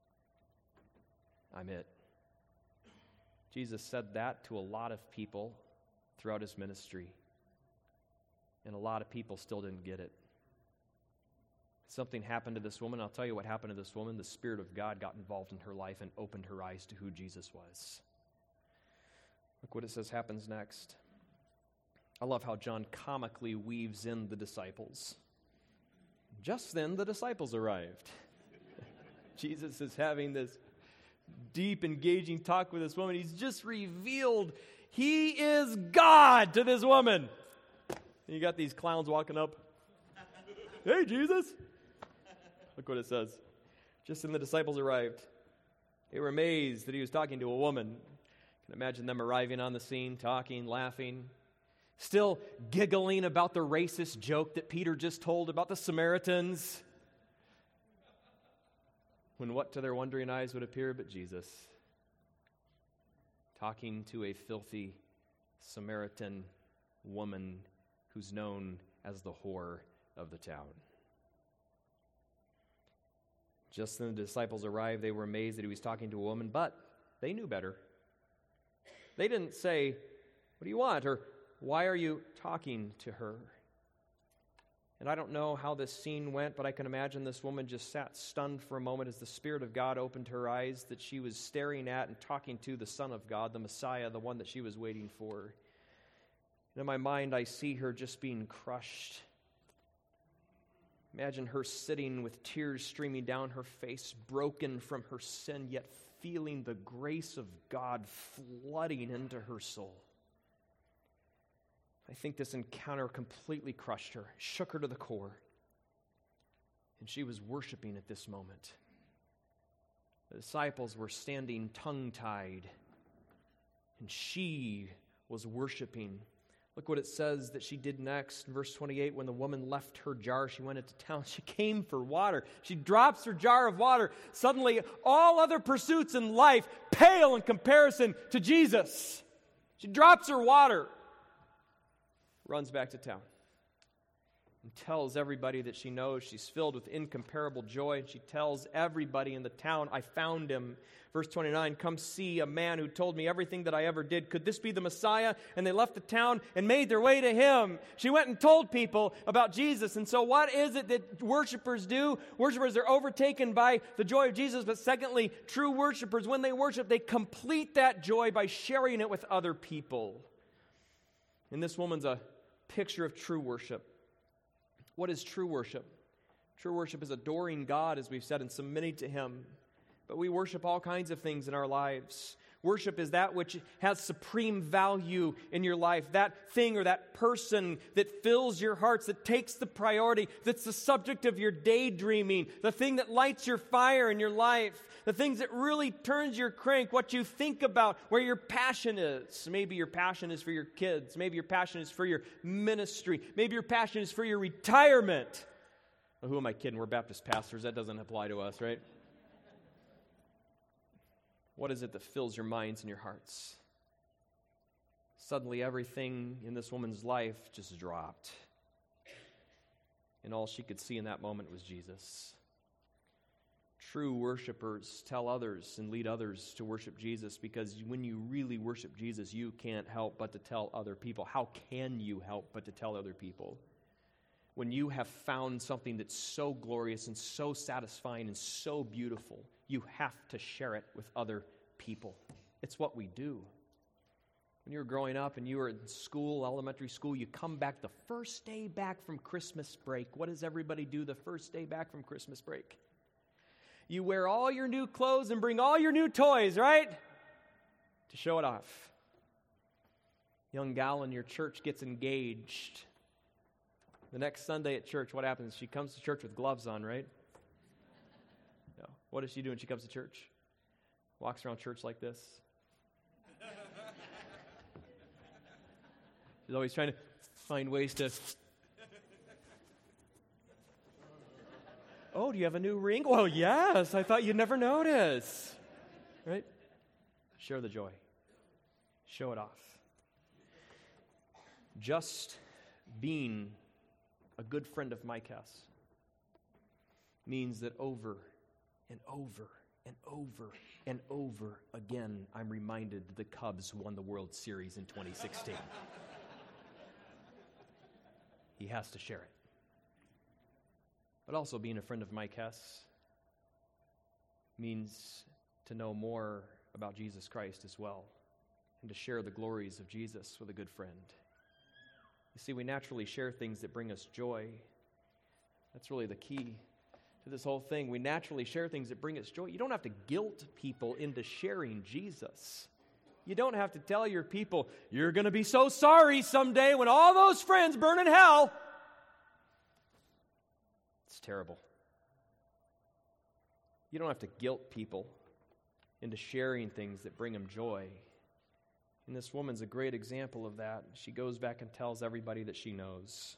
I'm it. Jesus said that to a lot of people throughout his ministry, and a lot of people still didn't get it. Something happened to this woman. I'll tell you what happened to this woman. The Spirit of God got involved in her life and opened her eyes to who Jesus was. Look what it says happens next. I love how John comically weaves in the disciples. Just then, the disciples arrived. Jesus is having this deep, engaging talk with this woman. He's just revealed he is God to this woman. And you got these clowns walking up. Hey, Jesus. Look what it says. Just then the disciples arrived. They were amazed that he was talking to a woman. You can imagine them arriving on the scene, talking, laughing, still giggling about the racist joke that Peter just told about the Samaritans. When what to their wondering eyes would appear but Jesus, talking to a filthy Samaritan woman who's known as the whore of the town. Just then the disciples arrived. They were amazed that he was talking to a woman, but they knew better. They didn't say, what do you want? Or why are you talking to her? And I don't know how this scene went, but I can imagine this woman just sat stunned for a moment as the Spirit of God opened her eyes, that she was staring at and talking to the Son of God, the Messiah, the one that she was waiting for. And in my mind, I see her just being crushed. Imagine her sitting with tears streaming down her face, broken from her sin, yet feeling the grace of God flooding into her soul. I think this encounter completely crushed her, shook her to the core, and she was worshiping at this moment. The disciples were standing tongue-tied, and she was worshiping. Look what it says that she did next. In verse twenty-eight, when the woman left her jar, she went into town. She came for water. She drops her jar of water. Suddenly, all other pursuits in life pale in comparison to Jesus. She drops her water, runs back to town, and tells everybody that she knows. She's filled with incomparable joy. And she tells everybody in the town, I found him. Verse twenty-nine, come see a man who told me everything that I ever did. Could this be the Messiah? And they left the town and made their way to him. She went and told people about Jesus. And so what is it that worshipers do? Worshipers are overtaken by the joy of Jesus. But secondly, true worshipers, when they worship, they complete that joy by sharing it with other people. And this woman's a picture of true worship. What is true worship? True worship is adoring God, as we've said, and submitting to him. But we worship all kinds of things in our lives. Worship is that which has supreme value in your life, that thing or that person that fills your hearts, that takes the priority, that's the subject of your daydreaming, the thing that lights your fire in your life, the things that really turns your crank, what you think about, where your passion is. Maybe your passion is for your kids. Maybe your passion is for your ministry. Maybe your passion is for your retirement. Well, who am I kidding? We're Baptist pastors. That doesn't apply to us, right? What is it that fills your minds and your hearts? Suddenly, everything in this woman's life just dropped. And all she could see in that moment was Jesus. True worshipers tell others and lead others to worship Jesus, because when you really worship Jesus, you can't help but to tell other people. How can you help but to tell other people? When you have found something that's so glorious and so satisfying and so beautiful, you have to share it with other people. It's what we do. When you were growing up and you were in school, elementary school, you come back the first day back from Christmas break. What does everybody do the first day back from Christmas break? You wear all your new clothes and bring all your new toys, right? To show it off. Young gal in your church gets engaged. The next Sunday at church, what happens? She comes to church with gloves on, right? No. What does she do when she comes to church? Walks around church like this. She's always trying to find ways to... Oh, do you have a new ring? Well, yes. I thought you'd never notice. Right? Share the joy. Show it off. Just being a good friend of Micah's, means that over and over and over and over again, I'm reminded the Cubs won the World Series in twenty sixteen. He has to share it. But also being a friend of Mike Hess means to know more about Jesus Christ as well, and to share the glories of Jesus with a good friend. You see, we naturally share things that bring us joy. That's really the key to this whole thing. We naturally share things that bring us joy. You don't have to guilt people into sharing Jesus. You don't have to tell your people, you're going to be so sorry someday when all those friends burn in hell. It's terrible. You don't have to guilt people into sharing things that bring them joy. And this woman's a great example of that. She goes back and tells everybody that she knows.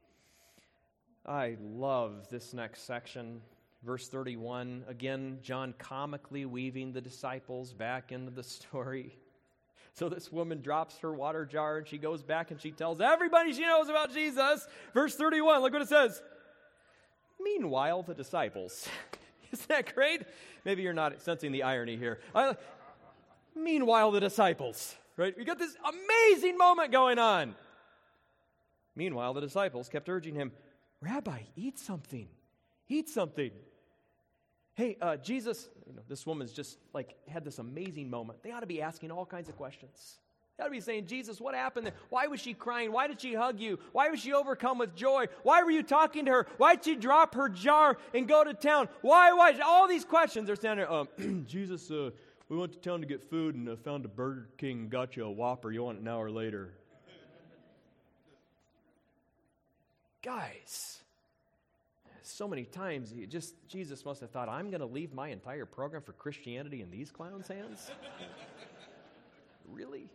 I love this next section. Verse thirty-one, again, John comically weaving the disciples back into the story. So this woman drops her water jar and she goes back and she tells everybody she knows about Jesus. Verse thirty-one, look what it says. Meanwhile, the disciples. Isn't that great? Maybe you're not sensing the irony here. I, meanwhile, the disciples, right? We got this amazing moment going on. Meanwhile, the disciples kept urging him, Rabbi, eat something. Eat something. Hey, uh, Jesus, you know, this woman's just like had this amazing moment. They ought to be asking all kinds of questions. They ought to be saying, Jesus, what happened there? Why was she crying? Why did she hug you? Why was she overcome with joy? Why were you talking to her? Why did she drop her jar and go to town? Why, why? All these questions are standing there. Um, Jesus, uh, we went to town to get food and uh, found a Burger King and got you a Whopper. You want it an hour later. Guys, so many times, you just Jesus must have thought, I'm going to leave my entire program for Christianity in these clowns' hands? Really?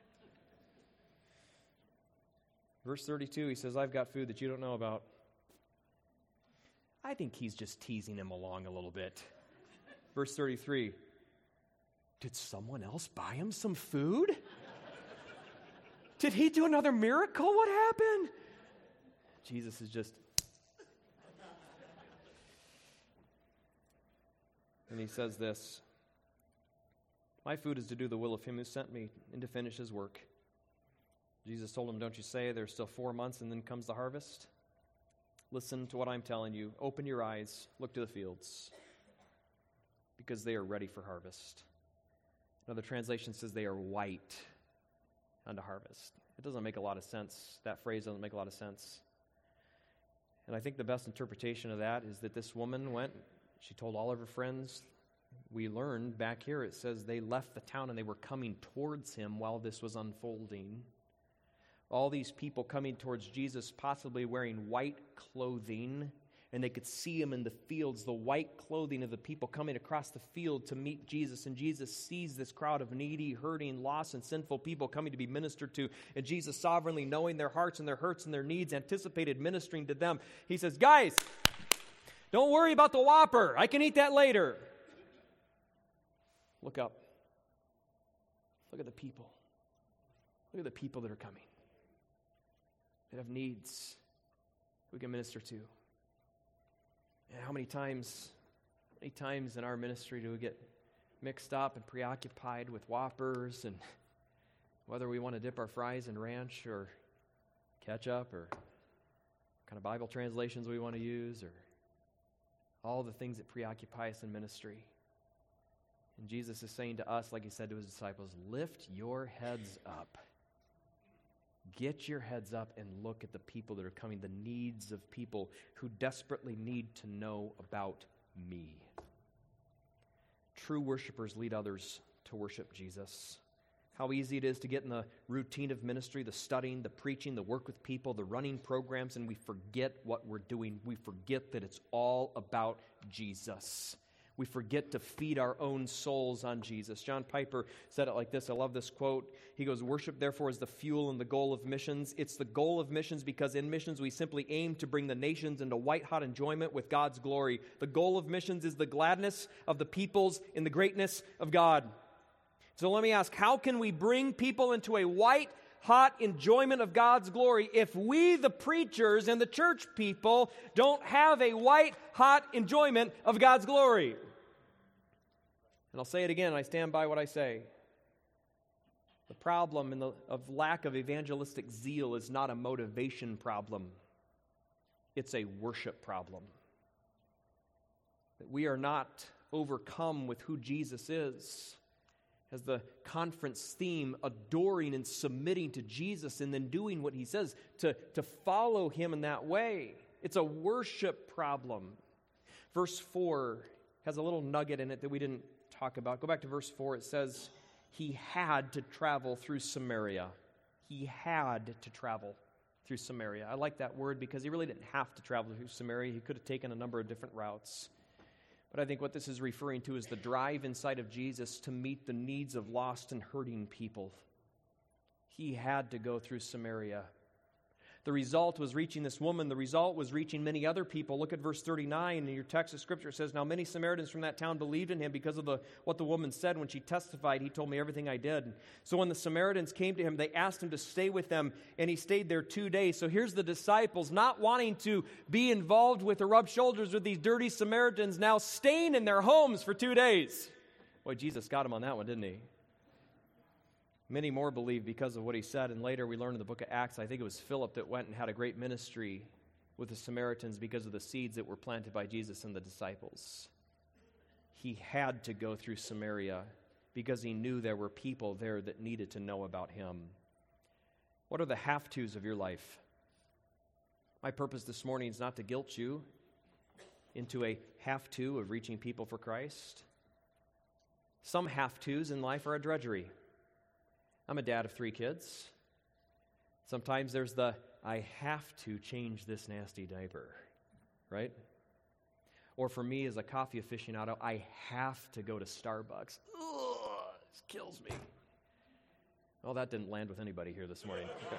Verse thirty-two, he says, I've got food that you don't know about. I think he's just teasing him along a little bit. Verse thirty-three, did someone else buy him some food? Did he do another miracle? What happened? Jesus is just... And he says this, my food is to do the will of him who sent me and to finish his work. Jesus told him, don't you say there's still four months and then comes the harvest? Listen to what I'm telling you. Open your eyes, look to the fields, because they are ready for harvest. Another translation says they are white unto harvest. It doesn't make a lot of sense. That phrase doesn't make a lot of sense. And I think the best interpretation of that is that this woman went, she told all of her friends. We learned back here, it says they left the town and they were coming towards him while this was unfolding. All these people coming towards Jesus, possibly wearing white clothing, and they could see him in the fields, the white clothing of the people coming across the field to meet Jesus. And Jesus sees this crowd of needy, hurting, lost, and sinful people coming to be ministered to. And Jesus, sovereignly knowing their hearts and their hurts and their needs, anticipated ministering to them. He says, guys, don't worry about the Whopper. I can eat that later. Look up. Look at the people. Look at the people that are coming. They have needs we can minister to. And how many times, how many times in our ministry do we get mixed up and preoccupied with Whoppers and whether we want to dip our fries in ranch or ketchup or what kind of Bible translations we want to use or all the things that preoccupy us in ministry. And Jesus is saying to us, like he said to his disciples, lift your heads up. Get your heads up and look at the people that are coming, the needs of people who desperately need to know about me. True worshipers lead others to worship Jesus. How easy it is to get in the routine of ministry, the studying, the preaching, the work with people, the running programs, and we forget what we're doing. We forget that it's all about Jesus. We forget to feed our own souls on Jesus. John Piper said it like this. I love this quote. He goes, worship, therefore, is the fuel and the goal of missions. It's the goal of missions because in missions we simply aim to bring the nations into white-hot enjoyment with God's glory. The goal of missions is the gladness of the peoples in the greatness of God. So let me ask, how can we bring people into a white, hot enjoyment of God's glory if we, the preachers and the church people, don't have a white hot enjoyment of God's glory. And I'll say it again, I stand by what I say. The problem in the, of lack of evangelistic zeal is not a motivation problem. It's a worship problem. That we are not overcome with who Jesus is. As the conference theme, adoring and submitting to Jesus and then doing what he says, to, to follow him in that way. It's a worship problem. Verse four has a little nugget in it that we didn't talk about. Go back to verse four. It says, he had to travel through Samaria. He had to travel through Samaria. I like that word because he really didn't have to travel through Samaria. He could have taken a number of different routes. But I think what this is referring to is the drive inside of Jesus to meet the needs of lost and hurting people. He had to go through Samaria. The result was reaching this woman. The result was reaching many other people. Look at verse thirty-nine in your text of Scripture. It says, now many Samaritans from that town believed in him because of the, what the woman said when she testified. He told me everything I did. So when the Samaritans came to him, they asked him to stay with them, and he stayed there two days. So here's the disciples not wanting to be involved with or rub shoulders with these dirty Samaritans, now staying in their homes for two days. Boy, Jesus got him on that one, didn't he? Many more believed because of what he said, and later we learn in the book of Acts, I think it was Philip that went and had a great ministry with the Samaritans because of the seeds that were planted by Jesus and the disciples. He had to go through Samaria because he knew there were people there that needed to know about him. What are the have-tos of your life? My purpose this morning is not to guilt you into a have-to of reaching people for Christ. Some have-tos in life are a drudgery. I'm a dad of three kids. Sometimes there's the, I have to change this nasty diaper, right? Or for me as a coffee aficionado, I have to go to Starbucks. Ugh, this kills me. Well, that didn't land with anybody here this morning. Okay.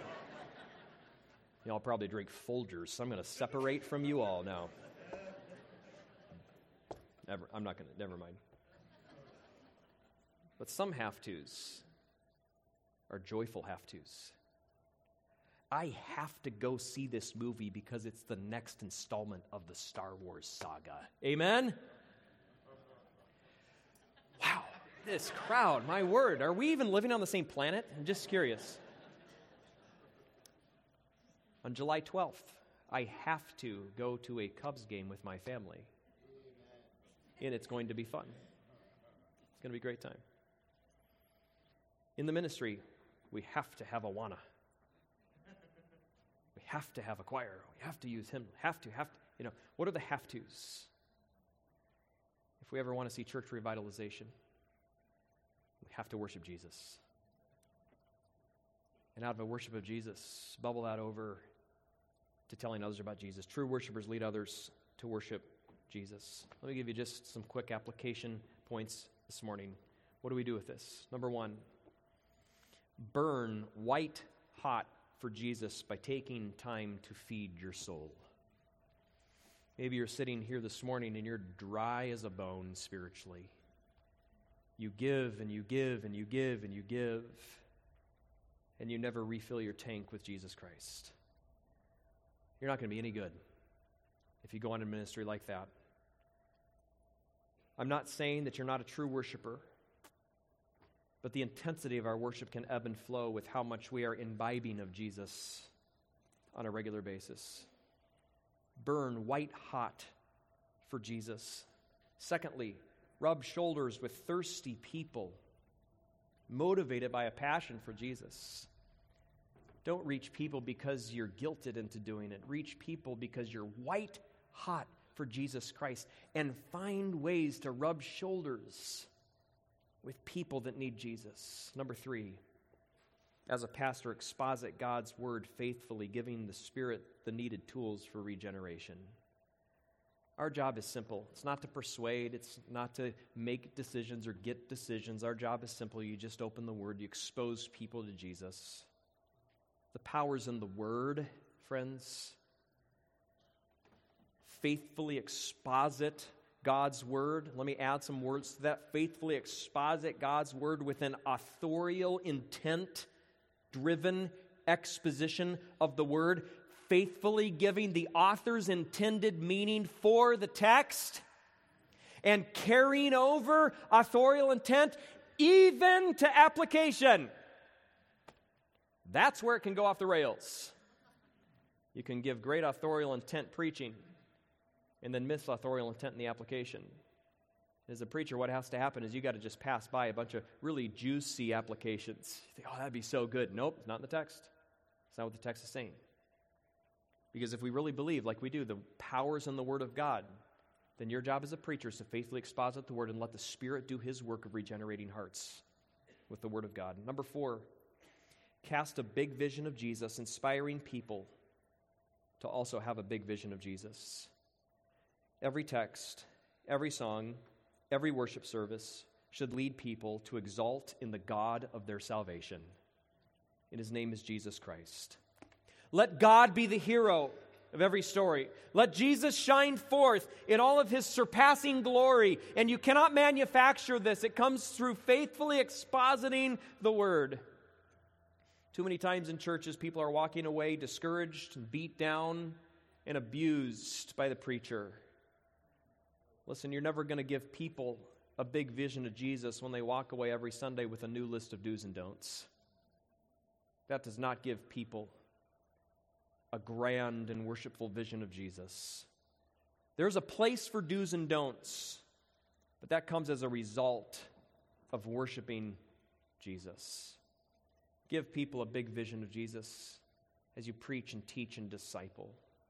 Y'all probably drink Folgers, so I'm going to separate from you all now. Never, I'm not going to, never mind. But some have-tos are joyful have-tos. I have to go see this movie because it's the next installment of the Star Wars saga. Amen? Wow, this crowd, my word. Are we even living on the same planet? I'm just curious. On July twelfth, I have to go to a Cubs game with my family. And it's going to be fun. It's going to be a great time. In the ministry, we have to have Awana. We have to have a choir. We have to use hymn. Have to, have to. You know, what are the have-tos? If we ever want to see church revitalization, we have to worship Jesus. And out of a worship of Jesus, bubble that over to telling others about Jesus. True worshipers lead others to worship Jesus. Let me give you just some quick application points this morning. What do we do with this? Number one, burn white hot for Jesus by taking time to feed your soul. Maybe you're sitting here this morning and you're dry as a bone spiritually. You give and you give and you give and you give, and you never refill your tank with Jesus Christ. You're not going to be any good if you go on a ministry like that. I'm not saying that you're not a true worshiper, but the intensity of our worship can ebb and flow with how much we are imbibing of Jesus on a regular basis. Burn white hot for Jesus. Secondly, rub shoulders with thirsty people, motivated by a passion for Jesus. Don't reach people because you're guilted into doing it. Reach people because you're white hot for Jesus Christ, and find ways to rub shoulders with people that need Jesus. Number three, as a pastor, exposit God's word faithfully, giving the Spirit the needed tools for regeneration. Our job is simple. It's not to persuade. It's not to make decisions or get decisions. Our job is simple. You just open the word. You expose people to Jesus. The power's in the word, friends. Faithfully exposit God's word. Let me add some words to that. Faithfully exposit God's word with an authorial intent driven exposition of the Word, faithfully giving the author's intended meaning for the text, and carrying over authorial intent even to application. That's where it can go off the rails. You can give great authorial intent preaching and then miss authorial intent in the application. As a preacher, what has to happen is you got to just pass by a bunch of really juicy applications. You think, oh, that'd be so good. Nope, it's not in the text. It's not what the text is saying. Because if we really believe, like we do, the power's in the Word of God, then your job as a preacher is to faithfully exposit the Word and let the Spirit do His work of regenerating hearts with the Word of God. Number four, cast a big vision of Jesus, inspiring people to also have a big vision of Jesus. Every text, every song, every worship service should lead people to exalt in the God of their salvation. And His name is Jesus Christ. Let God be the hero of every story. Let Jesus shine forth in all of His surpassing glory. And you cannot manufacture this. It comes through faithfully expositing the Word. Too many times in churches, people are walking away discouraged and beat down and abused by the preacher. Listen, you're never going to give people a big vision of Jesus when they walk away every Sunday with a new list of do's and don'ts. That does not give people a grand and worshipful vision of Jesus. There's a place for do's and don'ts, but that comes as a result of worshiping Jesus. Give people a big vision of Jesus as you preach and teach and disciple.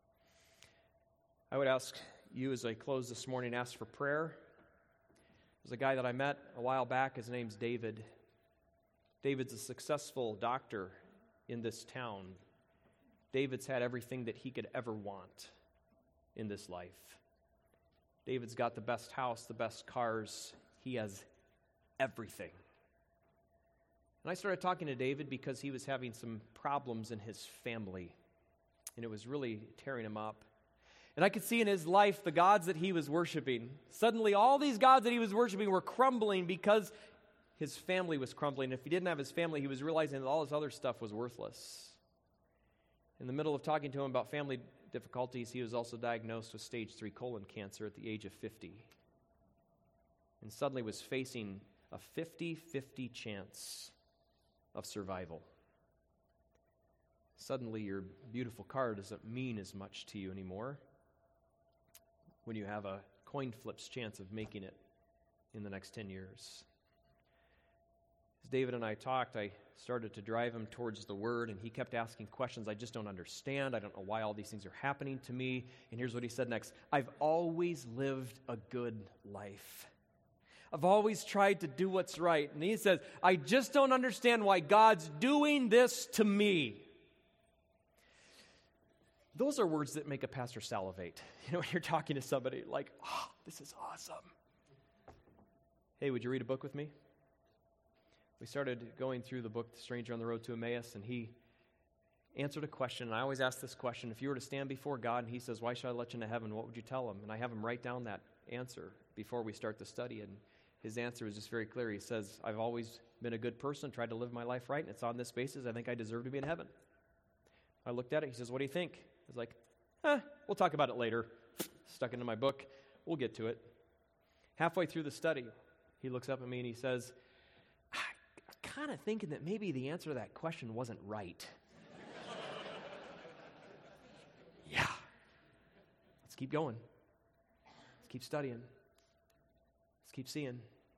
I would ask you as I close this morning, ask for prayer. There's a guy that I met a while back. His name's David. David's a successful doctor in this town. David's had everything that he could ever want in this life. David's got the best house, the best cars. He has everything. And I started talking to David because he was having some problems in his family, and it was really tearing him up. And I could see in his life the gods that he was worshiping. Suddenly, all these gods that he was worshiping were crumbling because his family was crumbling. If he didn't have his family, he was realizing that all his other stuff was worthless. In the middle of talking to him about family difficulties, he was also diagnosed with stage three colon cancer at the age of fifty. And suddenly was facing a fifty-fifty chance of survival. Suddenly your beautiful car doesn't mean as much to you anymore when you have a coin flip's chance of making it in the next ten years. As David and I talked, I started to drive him towards the Word, and he kept asking questions I just don't understand. I don't know why all these things are happening to me. And here's what he said next. I've always lived a good life. I've always tried to do what's right. And he says, I just don't understand why God's doing this to me. Those are words that make a pastor salivate. You know, when you're talking to somebody like, oh, this is awesome. Hey, would you read a book with me? We started going through the book, The Stranger on the Road to Emmaus, and he answered a question. And I always ask this question, if you were to stand before God and He says, why should I let you into heaven? What would you tell Him? And I have him write down that answer before we start the study. And his answer is just very clear. He says, I've always been a good person, tried to live my life right, and it's on this basis I think I deserve to be in heaven. I looked at it. He says, what do you think? I was like, eh, we'll talk about it later. Stuck into my book. We'll get to it. Halfway through the study, he looks up at me and he says, I'm kind of thinking that maybe the answer to that question wasn't right. Yeah. Let's keep going. Let's keep studying. Let's keep seeing.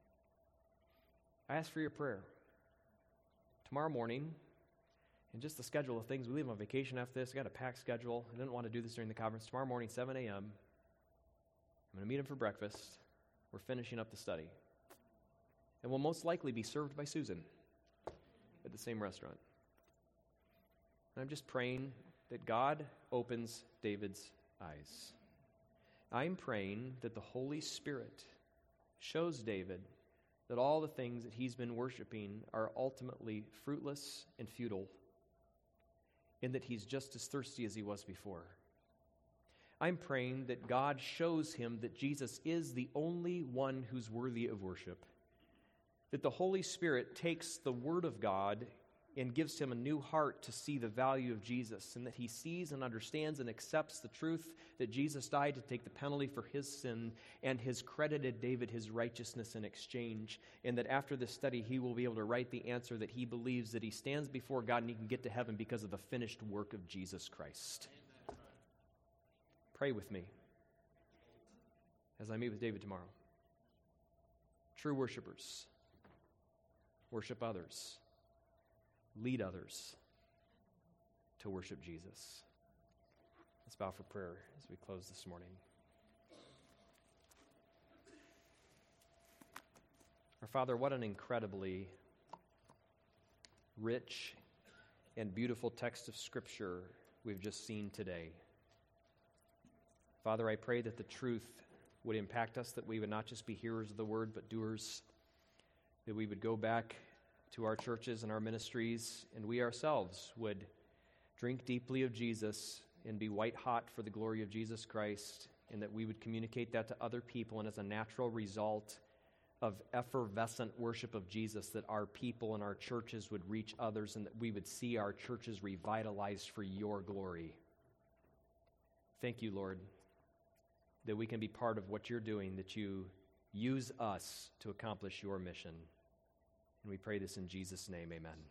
I ask for your prayer. Tomorrow morning, and just the schedule of things, we leave on vacation after this. I got a packed schedule. I didn't want to do this during the conference. Tomorrow morning, seven a.m., I'm going to meet him for breakfast. We're finishing up the study. And we'll most likely be served by Susan at the same restaurant. And I'm just praying that God opens David's eyes. I'm praying that the Holy Spirit shows David that all the things that he's been worshiping are ultimately fruitless and futile, and that he's just as thirsty as he was before. I'm praying that God shows him that Jesus is the only one who's worthy of worship, that the Holy Spirit takes the Word of God, and gives him a new heart to see the value of Jesus, and that he sees and understands and accepts the truth that Jesus died to take the penalty for his sin and has credited David his righteousness in exchange, and that after this study he will be able to write the answer that he believes that he stands before God and he can get to heaven because of the finished work of Jesus Christ. Amen. Pray with me as I meet with David tomorrow. True worshipers worship others, lead others to worship Jesus. Let's bow for prayer as we close this morning. Our Father, what an incredibly rich and beautiful text of Scripture we've just seen today. Father, I pray that the truth would impact us, that we would not just be hearers of the word, but doers, that we would go back to our churches and our ministries, and we ourselves would drink deeply of Jesus and be white hot for the glory of Jesus Christ, and that we would communicate that to other people, and as a natural result of effervescent worship of Jesus, that our people and our churches would reach others, and that we would see our churches revitalized for your glory. Thank you, Lord, that we can be part of what you're doing, that you use us to accomplish your mission. And we pray this in Jesus' name, amen.